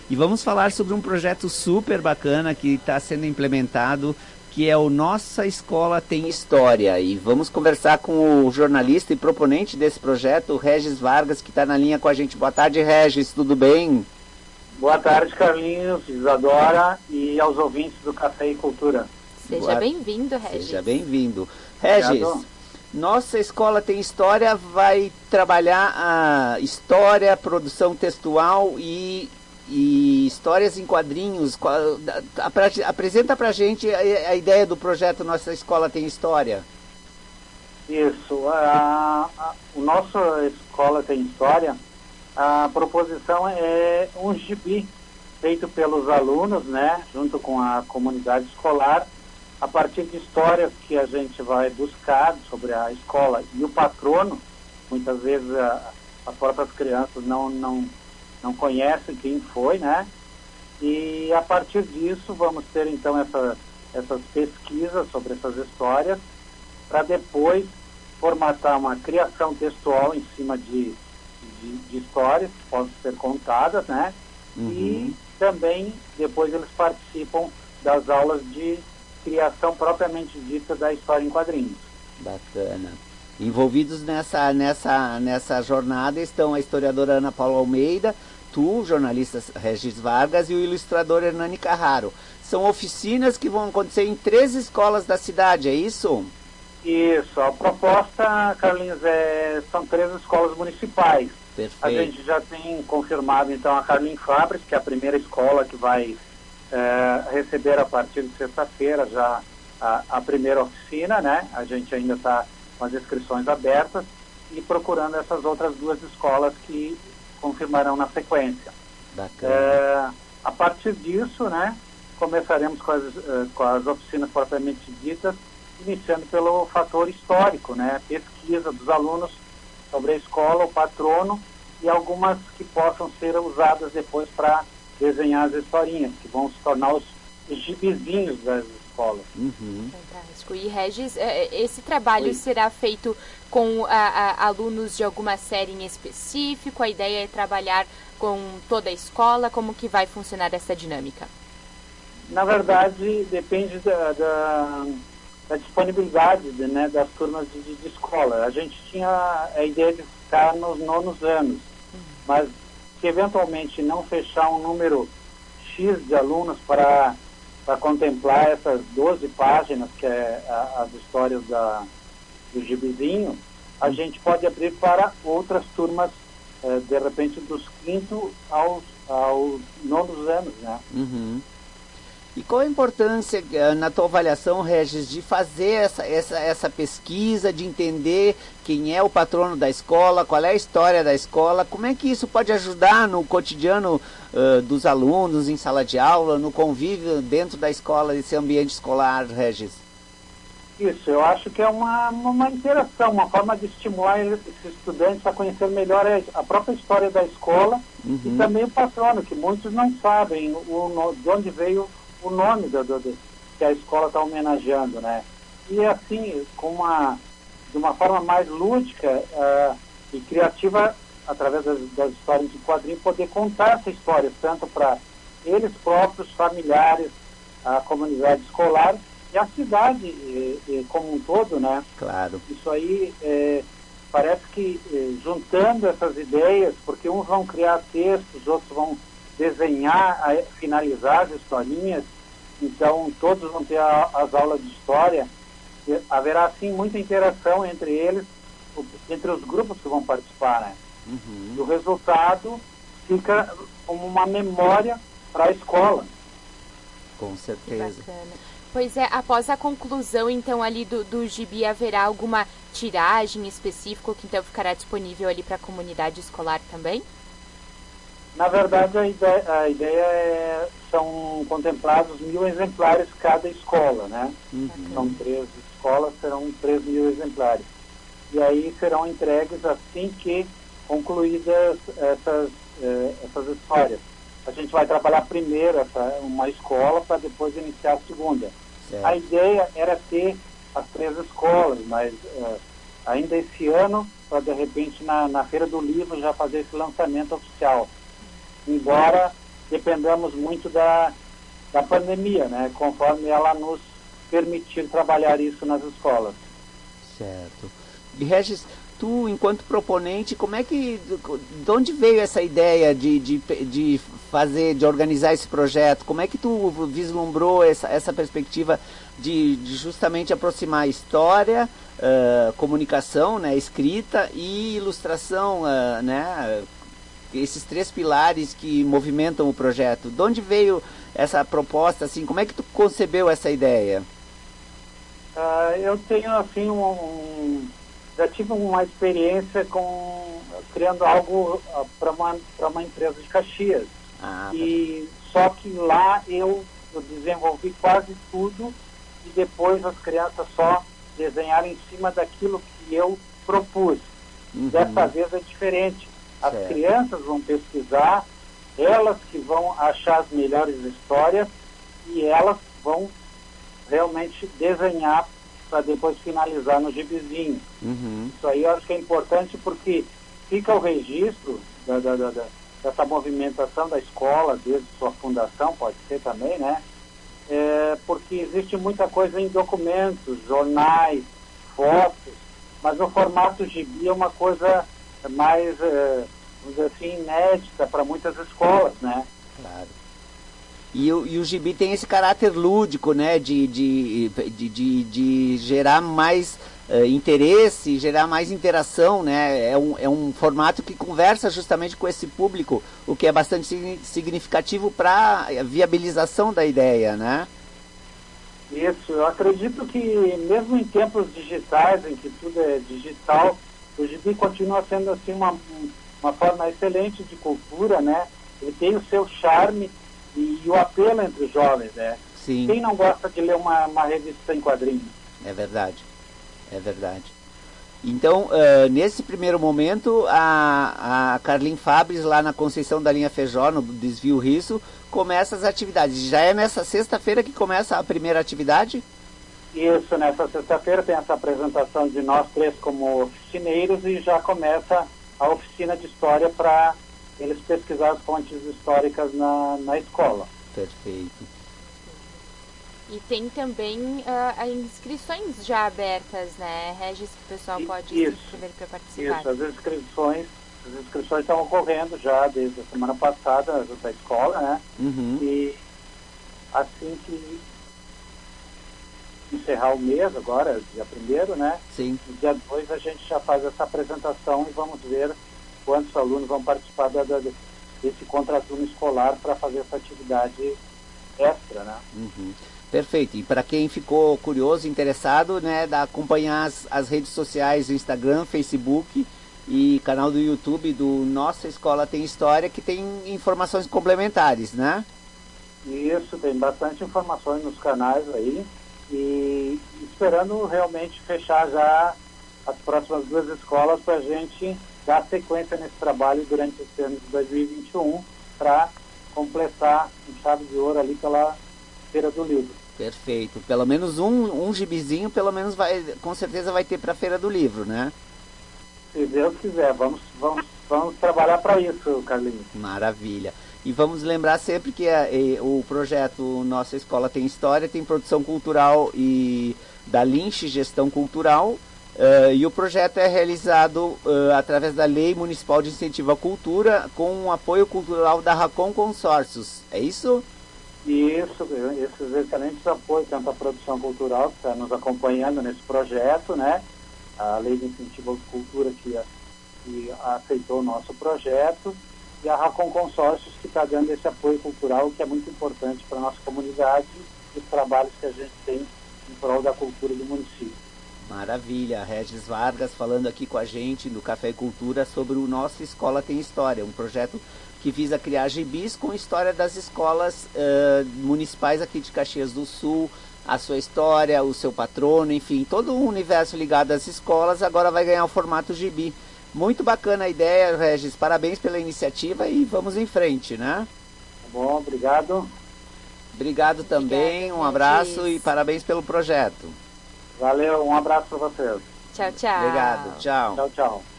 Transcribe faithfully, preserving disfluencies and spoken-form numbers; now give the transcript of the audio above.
E vamos falar sobre um projeto super bacana que está sendo implementado, que é o Nossa Escola Tem História. E vamos conversar com o jornalista e proponente desse projeto, o Regis Vargas, que está na linha com a gente. Boa tarde, Regis, tudo bem? Boa tarde, Carlinhos, Isadora e aos ouvintes do Café e Cultura. Seja Boa... bem-vindo, Regis. Seja bem-vindo. Regis, Obrigado. Nossa Escola Tem História vai trabalhar a história, produção textual e, e histórias em quadrinhos. Apresenta pra gente a, a ideia do projeto Nossa Escola Tem História. Isso, a, a, o Nossa Escola Tem História, a proposição é um gibi feito pelos alunos, né, junto com a comunidade escolar, a partir de histórias que a gente vai buscar sobre a escola e o patrono. Muitas vezes a, as próprias crianças não, não, não conhecem quem foi, né? E a partir disso vamos ter então essa, essas pesquisas sobre essas histórias para depois formatar uma criação textual em cima de, de, de histórias que possam ser contadas, né? Uhum. E também depois eles participam das aulas de criação propriamente dita da história em quadrinhos. Bacana. Envolvidos nessa, nessa, nessa jornada estão a historiadora Ana Paula Almeida, tu, jornalista Regis Vargas, e o ilustrador Hernani Carraro. São oficinas que vão acontecer em três escolas da cidade, é isso? Isso. A proposta, Carlinhos, é, são três escolas municipais. Perfeito. A gente já tem confirmado, então, a Carlin Fabris, que é a primeira escola que vai É, receber a partir de sexta-feira já a, a primeira oficina, né? A gente ainda está com as inscrições abertas e procurando essas outras duas escolas que confirmarão na sequência. Bacana. É, a partir disso, né, começaremos com as, com as oficinas propriamente ditas, iniciando pelo fator histórico, né? Pesquisa dos alunos sobre a escola, o patrono e algumas que possam ser usadas depois para desenhar as historinhas, que vão se tornar os, os gibizinhos das escolas. Uhum. Fantástico. E, Regis, esse trabalho Oi. será feito com a, a, alunos de alguma série em específico? A ideia é trabalhar com toda a escola? Como que vai funcionar essa dinâmica? Na verdade, depende da, da, da disponibilidade de, né, das turmas de, de escola. A gente tinha a ideia de ficar nos nonos anos, uhum. mas se eventualmente não fechar um número X de alunos para para contemplar essas doze páginas, que é a, as histórias da, do gibizinho, a gente pode abrir para outras turmas, eh, de repente, dos quinto aos, aos nonos anos, né? Uhum. E qual a importância, na tua avaliação, Regis, de fazer essa, essa, essa pesquisa, de entender quem é o patrono da escola, qual é a história da escola, como é que isso pode ajudar no cotidiano uh, dos alunos, em sala de aula, no convívio dentro da escola, desse ambiente escolar, Regis? Isso, eu acho que é uma, uma interação, uma forma de estimular esses estudantes a conhecer melhor a própria história da escola, uhum. e também o patrono, que muitos não sabem o, de onde veio o nome do, do, do, que a escola está homenageando, né? E assim, com uma, de uma forma mais lúdica uh, e criativa, através das, das histórias de quadrinho, poder contar essa história, tanto para eles próprios, familiares, a comunidade escolar e a cidade e, e como um todo, né? Claro. Isso aí é, parece que é, juntando essas ideias, porque uns vão criar textos, outros vão desenhar, a, finalizar as historinhas, então todos vão ter a, as aulas de história, e haverá assim muita interação entre eles, entre os grupos que vão participar, né? Uhum. E o resultado fica como uma memória para a escola. Com certeza. Bacana. Pois é, após a conclusão, então, ali do, do gibi, haverá alguma tiragem específica que, então, ficará disponível ali para a comunidade escolar também? Na verdade, a ideia, a ideia é, são contemplados mil exemplares cada escola, né? Uhum. São três escolas, serão três mil exemplares. E aí serão entregues assim que concluídas essas, eh, essas histórias. A gente vai trabalhar primeiro essa, uma escola para depois iniciar a segunda. Certo. A ideia era ter as três escolas, mas uh, ainda esse ano, para de repente na, na Feira do Livro já fazer esse lançamento oficial. Embora dependamos muito da, da pandemia, né? Conforme ela nos permitir trabalhar isso nas escolas. Certo. E Regis, tu, enquanto proponente, como é que, de onde veio essa ideia de, de, de fazer, de organizar esse projeto? Como é que tu vislumbrou essa, essa perspectiva de, de justamente aproximar a história, uh, comunicação, né, escrita e ilustração, uh, né, esses três pilares que movimentam o projeto? De onde veio essa proposta, assim, como é que tu concebeu essa ideia? Uh, eu tenho, assim, um... um... já tive uma experiência com criando algo uh, para uma, para uma empresa de Caxias. Ah, e só que lá eu, eu desenvolvi quase tudo e depois as crianças só desenharam em cima daquilo que eu propus. Uhum. Dessa vez é diferente. As certo. Crianças vão pesquisar, elas que vão achar as melhores histórias e elas vão realmente desenhar para depois finalizar no gibizinho. Uhum. Isso aí eu acho que é importante porque fica o registro da, da, da, dessa movimentação da escola, desde sua fundação, pode ser também, né? É, porque existe muita coisa em documentos, jornais, fotos, mas o formato gibi é uma coisa mais, é, vamos dizer assim, inédita para muitas escolas, né? Claro. E o, e o gibi tem esse caráter lúdico, né, de, de, de, de, de gerar mais uh, interesse, gerar mais interação, né, é um, é um formato que conversa justamente com esse público, o que é bastante significativo para a viabilização da ideia, né? Isso, eu acredito que mesmo em tempos digitais, em que tudo é digital, o gibi continua sendo assim uma, uma forma excelente de cultura, né, ele tem o seu charme e o apelo entre os jovens, né? Sim. Quem não gosta de ler uma, uma revista em quadrinhos? É verdade, é verdade. Então, uh, nesse primeiro momento, a, a Carlin Fabres, lá na Conceição da Linha Feijó, no Desvio Risso, começa as atividades. Já é nessa sexta-feira que começa a primeira atividade? Isso, nessa sexta-feira tem essa apresentação de nós três como oficineiros e já começa a oficina de história para eles pesquisar as fontes históricas na, na escola. Perfeito. E tem também uh, inscrições já abertas, né, Regis, que o pessoal pode isso, se inscrever para participar. Isso, as inscrições, as inscrições estão ocorrendo já desde a semana passada da escola, né? Uhum. E assim que encerrar o mês agora, dia primeiro, né? Sim. No dia dois a gente já faz essa apresentação e vamos ver quantos alunos vão participar da, da, desse contraturno escolar para fazer essa atividade extra, né? Uhum. Perfeito. E para quem ficou curioso, interessado, né, dá acompanhar as, as redes sociais, o Instagram, Facebook e canal do YouTube do Nossa Escola Tem História, que tem informações complementares, né? Isso, tem bastante informações nos canais aí e esperando realmente fechar já as próximas duas escolas para a gente dar sequência nesse trabalho durante esse ano de dois mil e vinte e um para completar um chave de ouro ali pela Feira do Livro. Perfeito. Pelo menos um, um gibizinho, pelo menos vai, com certeza vai ter para a Feira do Livro, né? Se Deus quiser, vamos, vamos, vamos trabalhar para isso, Carlinhos. Maravilha. E vamos lembrar sempre que a, e, o projeto Nossa Escola Tem História tem produção cultural e da Lynch Gestão Cultural. Uh, e o projeto é realizado uh, através da Lei Municipal de Incentivo à Cultura com o apoio cultural da Racon Consórcios. É isso? Isso, esses excelentes apoios, tanto a produção cultural que está nos acompanhando nesse projeto, né? A Lei de Incentivo à Cultura que, que aceitou o nosso projeto e a Racon Consórcios que está dando esse apoio cultural que é muito importante para a nossa comunidade e os trabalhos que a gente tem em prol da cultura do município. Maravilha, Regis Vargas falando aqui com a gente no Café e Cultura sobre o Nossa Escola Tem História, um projeto que visa criar gibis com história das escolas uh, municipais aqui de Caxias do Sul, a sua história, o seu patrono, enfim, todo o universo ligado às escolas agora vai ganhar o formato gibi. Muito bacana a ideia, Regis, parabéns pela iniciativa e vamos em frente, né? Tá bom, obrigado. Obrigado também, um abraço e parabéns pelo projeto. Valeu, um abraço para vocês. Tchau, tchau. Obrigado, tchau. Tchau, tchau.